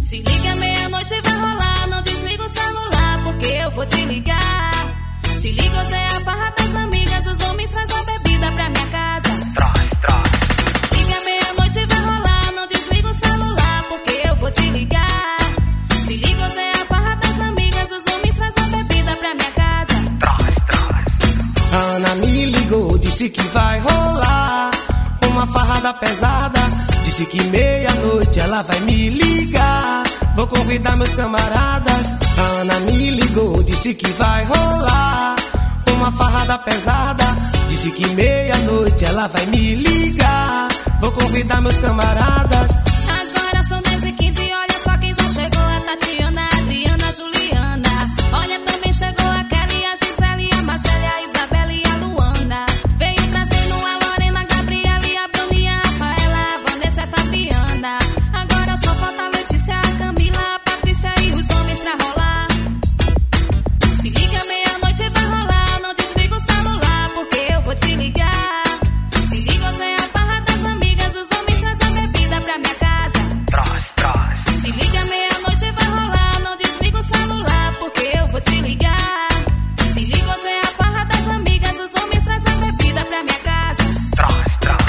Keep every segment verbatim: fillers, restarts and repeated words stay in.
Se liga, meia-noite vai rolar, não desliga o celular, porque eu vou te ligar. Se liga, hoje é a farra das amigas, os homens trazem a bebida pra minha casa. Traz, traz. Liga, meia-noite vai rolar, não desliga o celular, porque eu vou te ligar. Se liga, hoje é a farra das amigas, os homens trazem a bebida pra minha casa. Traz, traz. A Ana me ligou, disse que vai rolar uma farrada pesada. Disse que meia-noite ela vai me ligar. Vou convidar meus camaradas. A Ana me ligou, disse que vai rolar uma farrada pesada. Disse que meia-noite ela vai me ligar. Vou convidar meus camaradas. Agora são dez e quinze, olha só quem já chegou. A Tatiana, a Adriana, a Juliana. Olha, também chegou a Kelly, a Gisele, a Marcela, a Isabela e a Luana. Veio trazendo a Lorena, a Gabriela e a Bruni, a Rafaela, a Vanessa e a Fabiana. Agora só falta a Letícia, a Camila, a Patrícia e os homens pra rolar. Se liga, meia-noite vai rolar, não desliga o celular, porque eu vou te ligar. Se liga, hoje é a farra das amigas, os homens trazem a bebida pra minha casa. Traz, traz. Se liga, meia-noite vai rolar, não desliga o celular, porque eu vou te ligar. Se liga, hoje é a farra das amigas, os homens trazem a bebida pra minha casa. Traz, traz.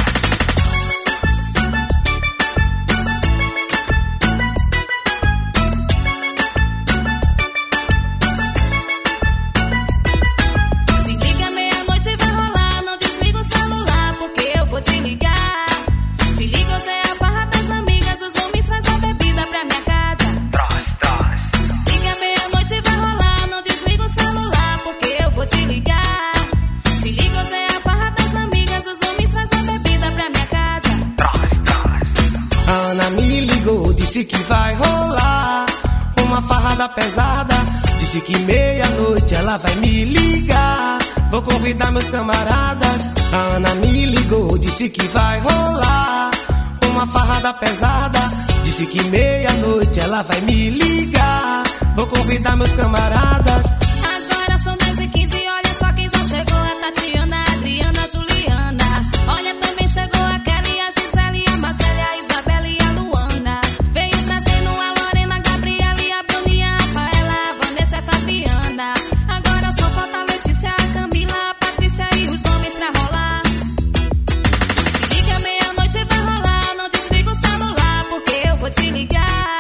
Se liga, meia-noite vai rolar, não desliga o celular, porque eu vou te ligar. Se liga, hoje é a farra das amigas, os homens trazem a bebida pra minha casa. Traz, traz. Liga, meia-noite vai rolar, não desliga o celular, porque eu vou te ligar. Se liga, hoje é a farra das amigas, os homens trazem a bebida pra minha casa. Traz, traz. A Ana me ligou, disse que vai rolar uma farrada pesada. Disse que meia-noite ela vai me ligar. Vou convidar meus camaradas. A Ana me ligou, disse que vai rolar uma farrada pesada. Disse que meia-noite ela vai me ligar. Vou convidar meus camaradas. Agora são dez e quinze, olha só quem já chegou. A Tatiana, a Adriana, a Juliana. Olha, também chegou a Kelly, a Gisele, a Marcela, a Isabela e a Luana. Veio trazendo a Lorena, a Gabriela e a Bruni, a Rafaela, a Vanessa e a Fabiana. Agora só falta a Letícia, a Camila, a Patrícia e os homens pra rolar. Se liga, meia-noite vai rolar, não desliga o celular, porque eu vou te ligar.